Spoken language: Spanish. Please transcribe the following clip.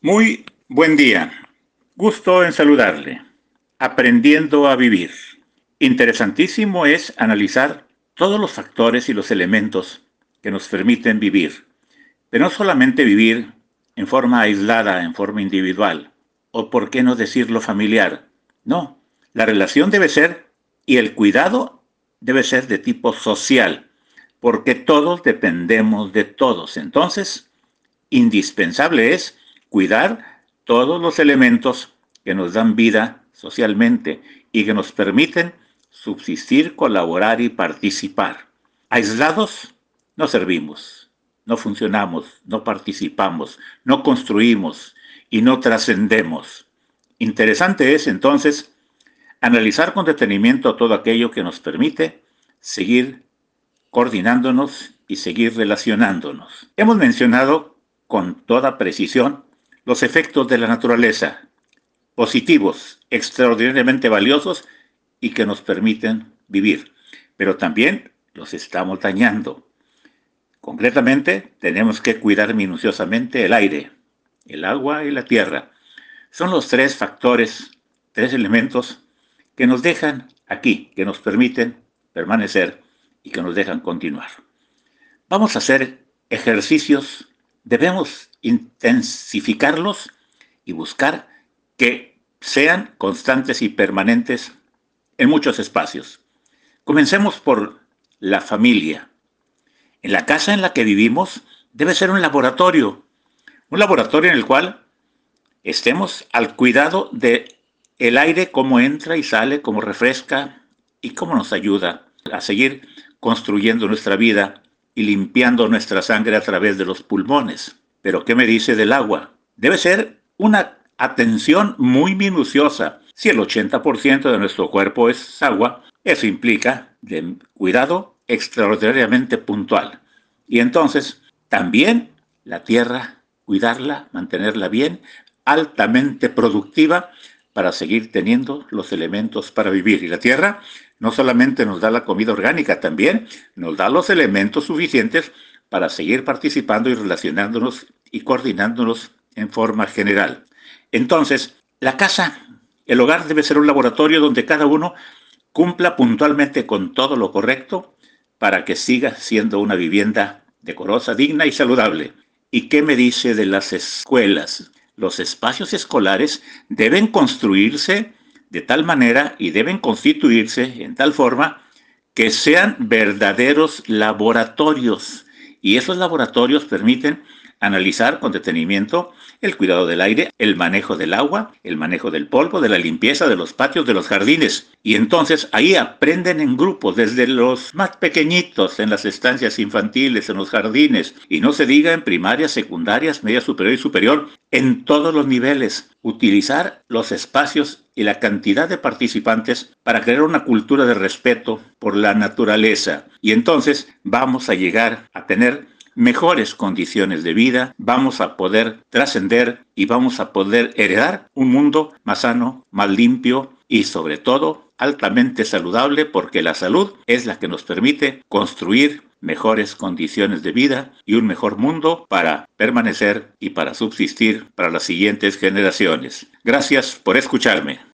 Muy buen día. Gusto en saludarle. Aprendiendo a vivir. Interesantísimo es analizar todos los factores y los elementos que nos permiten vivir. Pero no solamente vivir en forma aislada, en forma individual, o por qué no decirlo familiar. No, la relación debe ser y el cuidado debe ser de tipo social, porque todos dependemos de todos. Entonces, indispensable es cuidar todos los elementos que nos dan vida socialmente y que nos permiten subsistir, colaborar y participar. Aislados no servimos, no funcionamos, no participamos, no construimos y no trascendemos. Interesante es entonces analizar con detenimiento todo aquello que nos permite seguir coordinándonos y seguir relacionándonos. Hemos mencionado con toda precisión los efectos de la naturaleza, positivos, extraordinariamente valiosos y que nos permiten vivir, pero también los estamos dañando. Concretamente, tenemos que cuidar minuciosamente el aire, el agua y la tierra. Son los tres factores, tres elementos que nos dejan aquí, que nos permiten permanecer y que nos dejan continuar. Vamos a hacer ejercicios, debemos intensificarlos y buscar que sean constantes y permanentes en muchos espacios. Comencemos por la familia. En la casa en la que vivimos debe ser un laboratorio en el cual estemos al cuidado de el aire, cómo entra y sale, cómo refresca y cómo nos ayuda a seguir construyendo nuestra vida y limpiando nuestra sangre a través de los pulmones. Pero ¿qué me dice del agua? Debe ser una atención muy minuciosa. Si el 80% de nuestro cuerpo es agua, eso implica de cuidado extraordinariamente puntual. Y entonces, también la tierra, cuidarla, mantenerla bien, altamente productiva para seguir teniendo los elementos para vivir. Y la tierra no solamente nos da la comida orgánica, también nos da los elementos suficientes para seguir participando y relacionándonos y coordinándonos en forma general. Entonces, la casa, el hogar debe ser un laboratorio donde cada uno cumpla puntualmente con todo lo correcto para que siga siendo una vivienda decorosa, digna y saludable. ¿Y qué me dice de las escuelas? Los espacios escolares deben construirse de tal manera y deben constituirse en tal forma que sean verdaderos laboratorios. Y esos laboratorios permiten analizar con detenimiento el cuidado del aire, el manejo del agua, el manejo del polvo, de la limpieza de los patios, de los jardines. Y entonces ahí aprenden en grupos, desde los más pequeñitos, en las estancias infantiles, en los jardines, y no se diga en primarias, secundarias, media superior y superior, en todos los niveles. Utilizar los espacios y la cantidad de participantes para crear una cultura de respeto por la naturaleza. Y entonces vamos a llegar a tener mejores condiciones de vida, vamos a poder trascender y vamos a poder heredar un mundo más sano, más limpio y sobre todo altamente saludable, porque la salud es la que nos permite construir mejores condiciones de vida y un mejor mundo para permanecer y para subsistir para las siguientes generaciones. Gracias por escucharme.